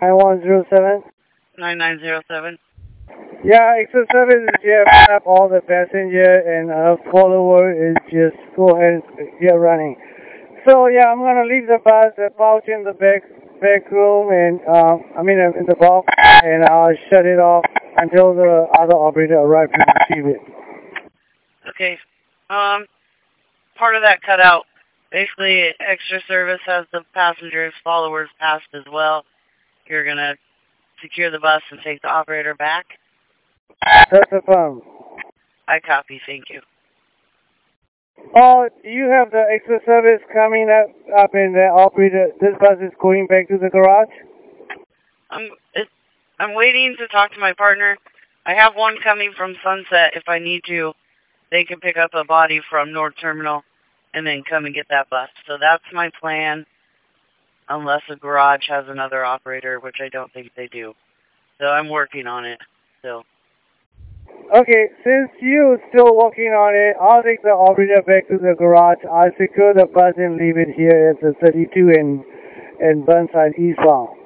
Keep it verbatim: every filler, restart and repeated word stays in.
nine one zero seven? nine nine zero seven. Yeah, exit service is here, pick up all the passenger, and a follower is just go ahead and get running. So yeah, I'm gonna leave the bus, the pouch in the back back room, and uh, I mean uh, in the box, and I'll shut it off until the other operator arrives to receive it. Okay. Um, part of that cut out. Basically, extra service has the passengers, followers passed as well. You're gonna secure the bus and take the operator back. That's the phone. I copy. Thank you. Oh, you have the extra service coming up, up in the operator. This bus is going back to the garage? I'm, it, I'm waiting to talk to my partner. I have one coming from Sunset. If I need to, they can pick up a body from North Terminal and then come and get that bus. So that's my plan, unless a garage has another operator, which I don't think they do. So I'm working on it still. Okay, since you're still working on it, I'll take the operator back to the garage. I'll secure the bus and leave it here at the thirty-two and, and Burnside eastbound.